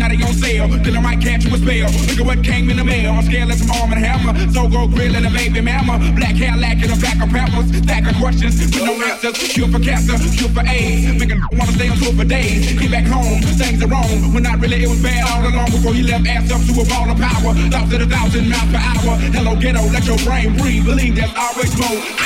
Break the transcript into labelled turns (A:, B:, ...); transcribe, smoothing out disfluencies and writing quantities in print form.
A: now they on sale. Then I might catch you a spell. Look at what came in the mail. I'm scared like some arm and hammer. So go grill and a baby mama. Black hair lacking a black of peppers. Stack of questions with no answers. Cure for cancer, cure for AIDS. Make a wanna stay on tour for days. Get back home, things are wrong. When not really, it was bad all along before he left ass up to a ball of power. Thoughts at 1,000 miles per hour. Hello ghetto, let your brain breathe. Believe there's always more.